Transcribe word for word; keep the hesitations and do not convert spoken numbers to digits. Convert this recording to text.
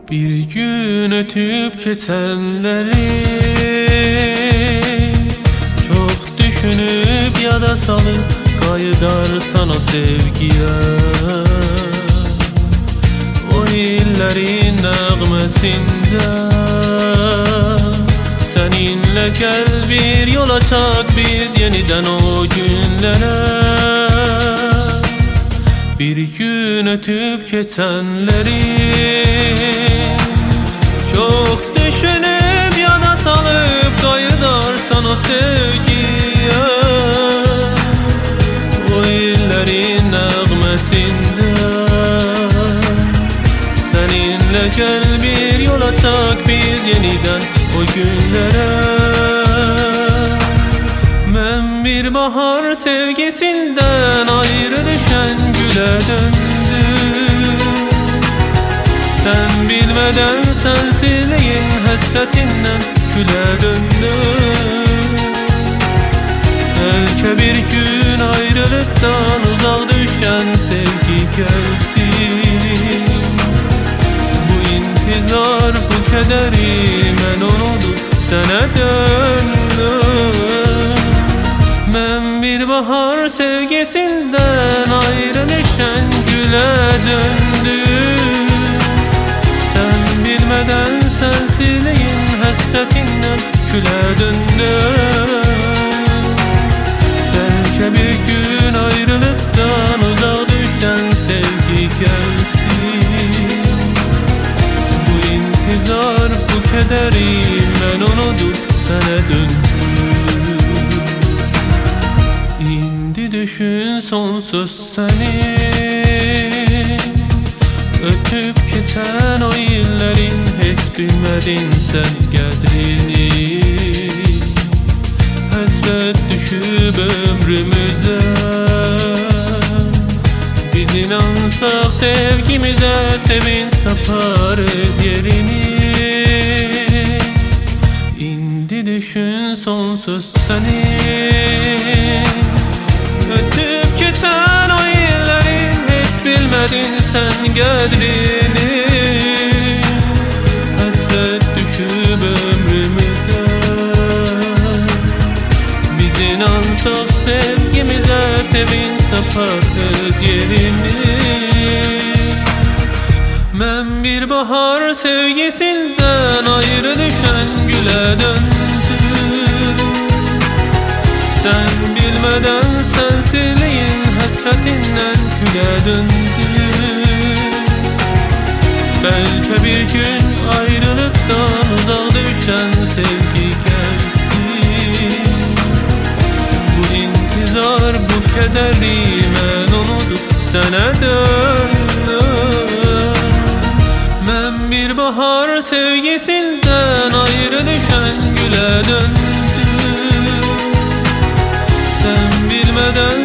Bir gün ötüp geçenleri çok düşünüp ya da salıp kayıdarsan o sevgiye, o illerin nağmesinde seninle gel bir yol açak biz yeniden o günlere. Bir gün ötüp geçenleri çok düşünüp ya da salıp kayıdarsan o sevgiye, o illerin nağmesinde seninle gel bir yol açak biz yeniden o günlere. Ben bir bahar sevgisinden ayrı düşen güle döndüm. Sen bilmeden sensizliğin hasretinden küle döndüm. Belki bir gün ayrılıktan uzak düşen sevgi geldi. Bu intizar, bu kederi ben unutup sana döndüm. Ben bir bahar sevgisinden ayrı düşen güle döndüm. Sen bilmeden sensizliğin hasretinden küle döndüm. Belki bir gün ayrılıktan uzak düşen sevgi geldi. Bu intizar, bu kederi ben unutup sana döndüm. İndi düşün sonsuz seni, ötüp geçen o illerin hiç bilmedin sen kadrini. Hasret düşüp ömrümüze, biz inansak sevgimize sevinç taparız yerini. İndi düşün sonsuz seni, ötüp geçen o illerin hiç bilmedin sen kadrini. Hasret düşüp ömrümüze, biz inansak sevgimize sevinç taparız yerini. Ben bir bahar sevgisinden ayrı düşen güle döndüm. Sen bilmeden sensizliğin hasretinden küle döndüm. Belki bir gün ayrılıktan uzak düşen sevgi geldi. Bu intizar, bu kederi ben unutup sana döndüm. Ben bir bahar sevgisinden ayrı düşen güle döndüm. Sen bilmeden